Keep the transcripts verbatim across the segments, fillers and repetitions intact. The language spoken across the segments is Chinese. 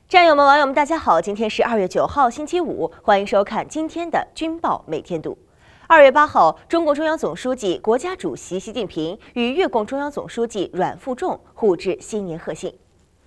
战友们、网友们，大家好！今天是二月九号，星期五，欢迎收看今天的《军报每天读》。二月八号，中共中央总书记、国家主席习近平与越共中央总书记阮富仲互致新年贺信。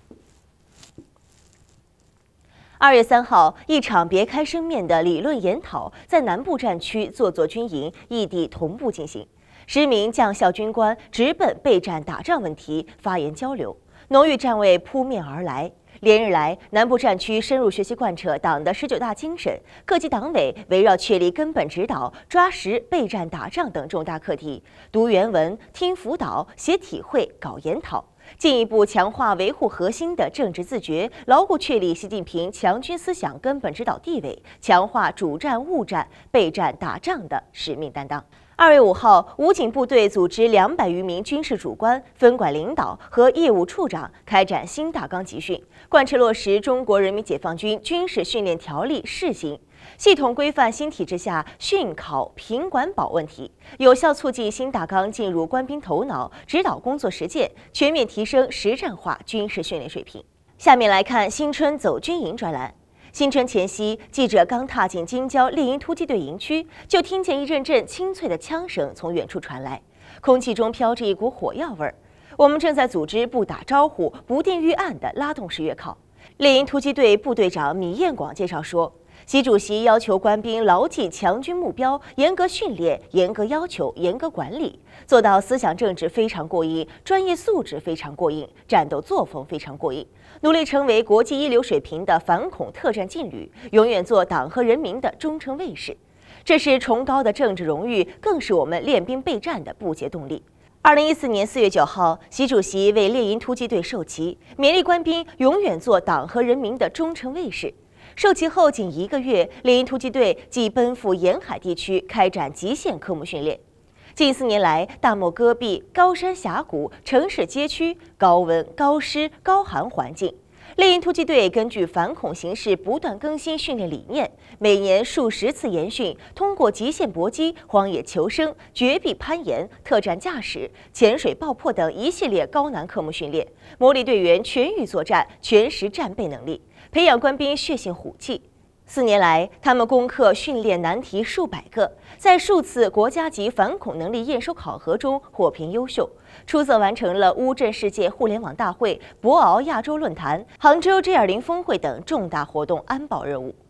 二月三号，一场别开生面的理论研讨在南部战区座座军营异地同步进行，十名将校军官直奔备战打仗问题发言交流，浓郁战味扑面而来。连日来，南部战区深入学习贯彻党的十九大精神，各级党委围绕确立根本指导、抓实备战打仗等重大课题，读原文、听辅导、写体会、搞研讨，进一步强化维护核心的政治自觉，牢固确立习近平强军思想根本指导地位，强化主战务战、备战打仗的使命担当。二月五号，武警部队组织两百余名军事主官、分管领导和业务处长开展新大纲集训，贯彻落实《中国人民解放军军事训练条例》试行，系统规范新体制下训考评管保问题，有效促进新大纲进入官兵头脑，指导工作实践，全面提升实战化军事训练水平。下面来看新春走军营专栏。新春前夕，记者刚踏进京郊猎鹰突击队营区，就听见一阵阵清脆的枪声从远处传来，空气中飘着一股火药味儿。我们正在组织不打招呼、不定预案的拉动式月考。猎鹰突击队部队长米彦广介绍说，习主席要求官兵牢记强军目标，严格训练、严格要求、严格管理，做到思想政治非常过硬，专业素质非常过硬，战斗作风非常过硬，努力成为国际一流水平的反恐特战劲旅，永远做党和人民的忠诚卫士。这是崇高的政治荣誉，更是我们练兵备战的不竭动力。二零一四年四月九号，习主席为猎鹰突击队授旗，勉励官兵永远做党和人民的忠诚卫士。授旗后仅一个月，猎鹰突击队即奔赴沿海地区开展极限科目训练。近四年来，大漠戈壁、高山峡谷、城市街区，高温、高湿、高寒环境，猎鹰突击队根据反恐形势不断更新训练理念，每年数十次研训，通过极限搏击、荒野求生、绝壁攀岩、特战驾驶、潜水爆破等一系列高难科目训练，磨砺队员全域作战、全时战备能力，培养官兵血性虎气。四年来，他们攻克训练难题数百个，在数次国家级反恐能力验收考核中获评优秀，出色完成了乌镇世界互联网大会、博鳌亚洲论坛、杭州 G 二十 峰会等重大活动安保任务。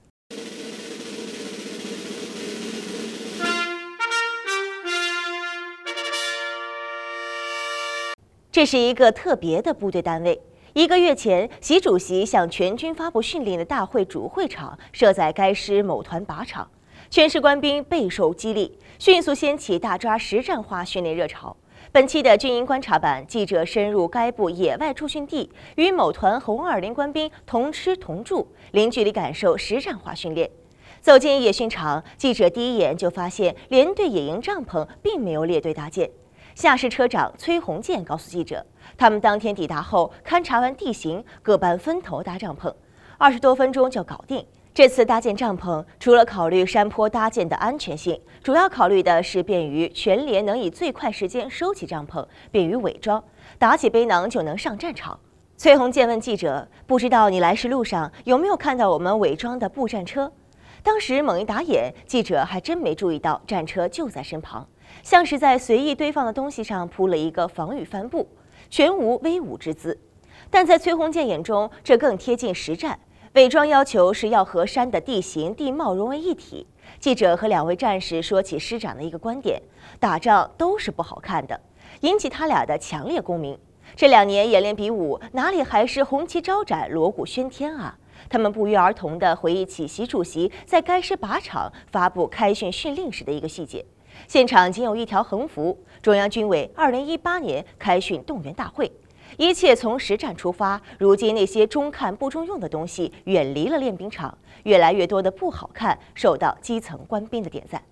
这是一个特别的部队单位。一个月前，习主席向全军发布训练的大会主会场设在该师某团靶场，全师官兵备受激励，迅速掀起大抓实战化训练热潮。本期的军营观察版，记者深入该部野外驻训地，与某团红二零官兵同吃同住，零距离感受实战化训练。走进野训场，记者第一眼就发现连队野营帐篷并没有列队搭建。下士车长崔洪建告诉记者，他们当天抵达后，勘察完地形，各班分头搭帐篷，二十多分钟就搞定。这次搭建帐篷，除了考虑山坡搭建的安全性，主要考虑的是便于全连能以最快时间收起帐篷，便于伪装，打起背囊就能上战场。崔洪建问记者：“不知道你来时路上有没有看到我们伪装的步战车？”当时猛一打眼，记者还真没注意到战车就在身旁，像是在随意堆放的东西上铺了一个防御帆布，全无威武之姿。但在崔洪建眼中，这更贴近实战。伪装要求是要和山的地形地貌融为一体。记者和两位战士说起师长的一个观点：打仗都是不好看的，引起他俩的强烈共鸣。这两年演练比武，哪里还是红旗招展、锣鼓喧天啊？他们不约而同地回忆起习主席在该师靶场发布开训训令时的一个细节：现场仅有一条横幅，中央军委二零一八年开训动员大会。一切从实战出发，如今那些中看不中用的东西远离了练兵场，越来越多的不好看受到基层官兵的点赞。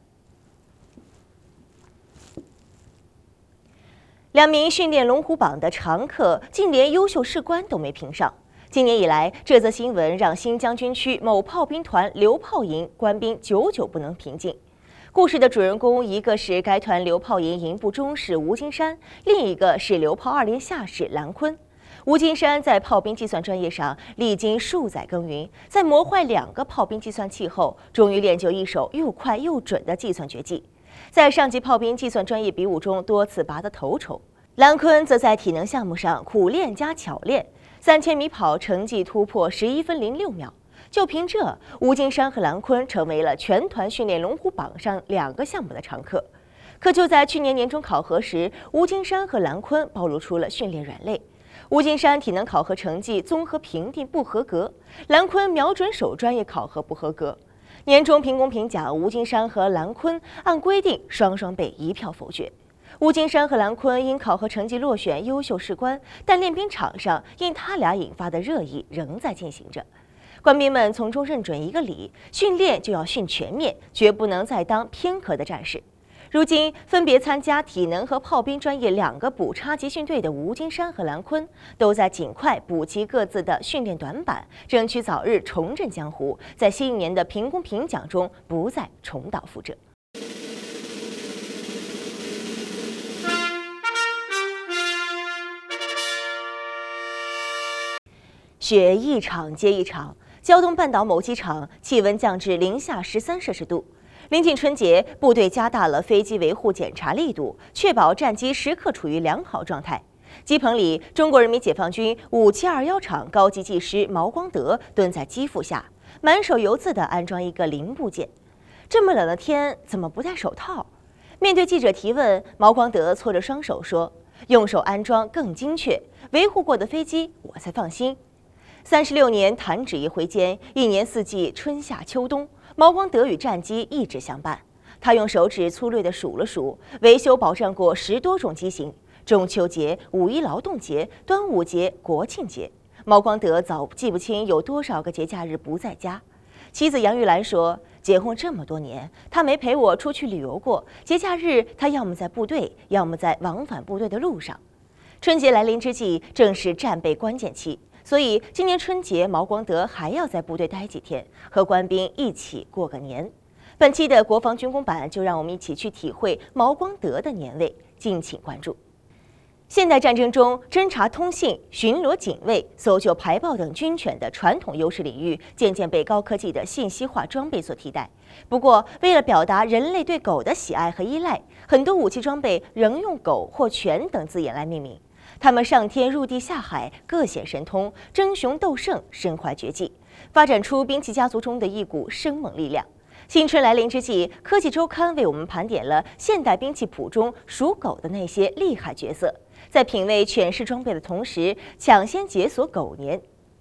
两名训练龙虎榜的常客，竟连优秀士官都没评上。今年以来，这则新闻让新疆军区某炮兵团榴炮营官兵久久不能平静。故事的主人公，一个是该团榴炮营营部中士吴金山，另一个是榴炮二连下士蓝坤。 吴金山在炮兵计算专业上历经数载耕耘，在磨坏两个炮兵计算器后，终于练就一手又快又准的计算绝技，在上级炮兵计算专业比武中多次拔得头筹。兰坤则在体能项目上苦练加巧练，三千米跑成绩突破十一分零六秒。就凭这，吴金山和兰坤成为了全团训练龙虎榜上两个项目的常客。可就在去年年中考核时，吴金山和兰坤暴露出了训练软肋。吴金山体能考核成绩综合评定不合格，兰坤瞄准手专业考核不合格。年终评公评奖，吴金山和兰坤按规定双双被一票否决。吴金山和兰坤因考核成绩落选优秀士官，但练兵场上因他俩引发的热议仍在进行着。官兵们从中认准一个理：训练就要训全面，绝不能再当偏科的战士。如今分别参加体能和炮兵专业两个补差集训队的吴金山和兰坤，都在尽快补齐各自的训练短板，争取早日重振江湖，在新一年的评公评奖中不再重蹈覆辙。雪一场接一场，胶东半岛某机场气温降至零下十三摄氏度。临近春节，部队加大了飞机维护检查力度，确保战机时刻处于良好状态。机棚里，中国人民解放军五七二一厂高级技师毛光德蹲在机腹下，满手油渍地安装一个零部件。这么冷的天，怎么不戴手套？面对记者提问，毛光德搓着双手说：“用手安装更精确，维护过的飞机我才放心。”三十六年弹指一挥间，一年四季春夏秋冬，毛光德与战机一直相伴。他用手指粗略地数了数，维修保障过十多种机型：中秋节、五一劳动节、端午节、国庆节。毛光德早记不清有多少个节假日不在家。妻子杨玉兰说：“结婚这么多年，他没陪我出去旅游过。节假日，他要么在部队，要么在往返部队的路上。”春节来临之际，正是战备关键期。所以今年春节，毛光德还要在部队待几天，和官兵一起过个年。本期的国防军工版就让我们一起去体会毛光德的年味，敬请关注。现代战争中，侦察通信、巡逻警卫、搜救排爆等军犬的传统优势领域，渐渐被高科技的信息化装备所替代。不过，为了表达人类对狗的喜爱和依赖，很多武器装备仍用狗或犬等字眼来命名。他们上天入地下海，各显神通，争雄斗胜，身怀绝技，发展出兵器家族中的一股生猛力量。新春来临之际，科技周刊为我们盘点了现代兵器谱中属狗的那些厉害角色，在品味犬式装备的同时，抢先解锁狗年。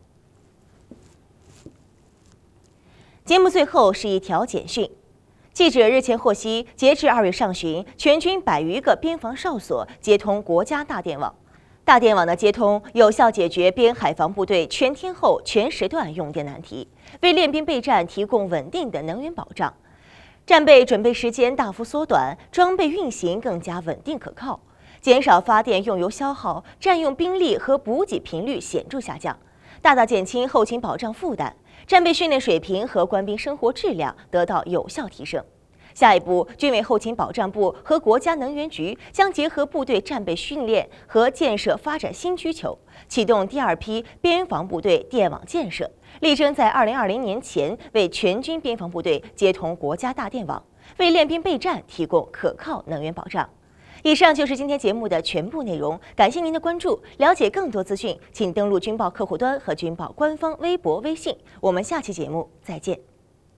节目最后是一条简讯。记者日前获悉，截至二月上旬，全军百余个边防哨所接通国家大电网。大电网的接通，有效解决边海防部队全天候、全时段用电难题，为练兵备战提供稳定的能源保障。战备准备时间大幅缩短，装备运行更加稳定可靠，减少发电用油消耗，占用兵力和补给频率显著下降，大大减轻后勤保障负担，战备训练水平和官兵生活质量得到有效提升。下一步，军委后勤保障部和国家能源局将结合部队战备训练和建设发展新需求，启动第二批边防部队电网建设，力争在二零二零年前为全军边防部队接通国家大电网，为练兵备战提供可靠能源保障。以上就是今天节目的全部内容，感谢您的关注。了解更多资讯，请登录军报客户端和军报官方微博、微信。我们下期节目再见。